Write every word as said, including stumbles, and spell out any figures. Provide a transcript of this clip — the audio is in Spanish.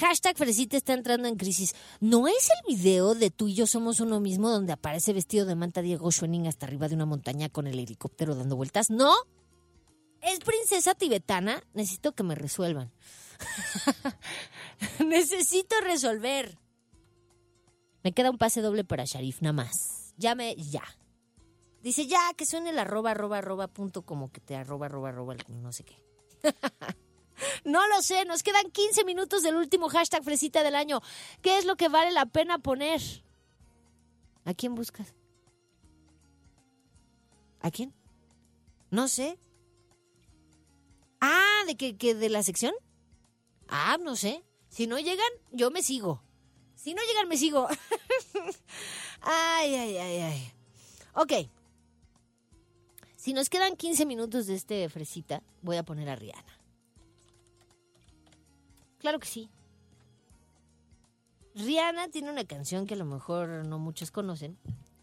Hashtag Fresita está entrando en crisis. ¿No es el video de Tú y yo somos uno mismo donde aparece vestido de manta Diego Schwenning hasta arriba de una montaña con el helicóptero dando vueltas? ¿No? ¿Es princesa tibetana? Necesito que me resuelvan. Necesito resolver. Me queda un pase doble para Sharif, nada más. Llame ya. Dice ya, que suene el arroba, arroba, arroba, punto, como que te arroba, arroba, arroba, no sé qué. No lo sé, nos quedan quince minutos del último hashtag Fresita del año. ¿Qué es lo que vale la pena poner? ¿A quién buscas? ¿A quién? No sé. Ah, ¿de qué, qué, de la sección? Ah, no sé. Si no llegan, yo me sigo. Si no llegan, me sigo. Ay, ay, ay, ay. Ok. Si nos quedan quince minutos de este Fresita, voy a poner a Rihanna. Claro que sí. Rihanna tiene una canción que a lo mejor no muchos conocen,